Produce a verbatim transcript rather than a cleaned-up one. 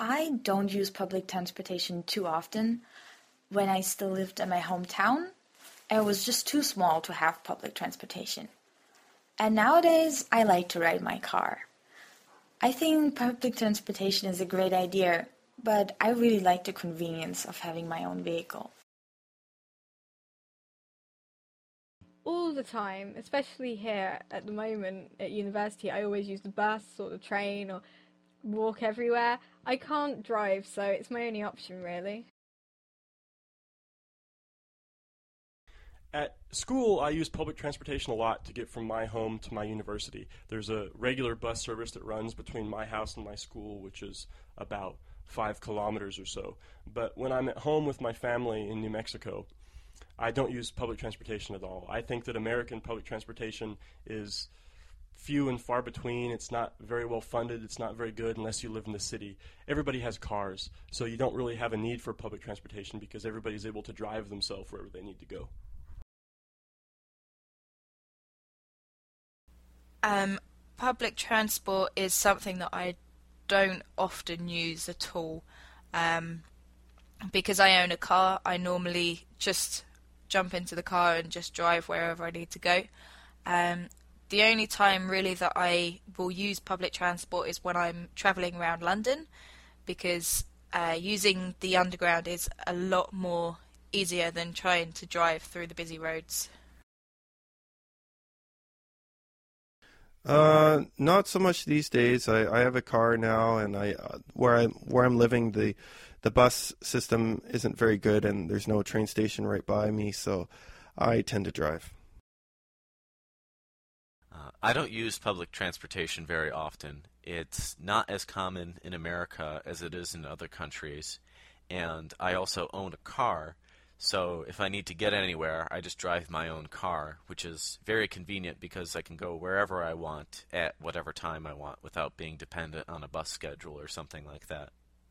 I don't use public transportation too often. When I still lived in my hometown, I was just too small to have public transportation. And nowadays, I like to ride my car. I think public transportation is a great idea, but I really like the convenience of having my own vehicle. All the time, especially here at the moment at university, I always use the bus or the train or walk everywhere. I can't drive, so it's my only option, really. At school, I use public transportation a lot to get from my home to my university. There's a regular bus service that runs between my house and my school, which is about five kilometers or so. But when I'm at home with my family in New Mexico, I don't use public transportation at all. I think that American public transportation is few and far between. It's not very well funded. It's not very good unless you live in the city. Everybody has cars, so you don't really have a need for public transportation because everybody's able to drive themselves wherever they need to go. Um, public transport is something that I don't often use at all. Um, because I own a car, I normally just jump into the car and just drive wherever I need to go. Um, the only time really that I will use public transport is when I'm travelling around London, because uh, using the underground is a lot more easier than trying to drive through the busy roads. Uh, not so much these days. I, I have a car now, and I uh, where I where I'm living, the the bus system isn't very good, and there's no train station right by me, so I tend to drive. Uh, I don't use public transportation very often. It's not as common in America as it is in other countries, and I also own a car. So if I need to get anywhere, I just drive my own car, which is very convenient because I can go wherever I want at whatever time I want without being dependent on a bus schedule or something like that.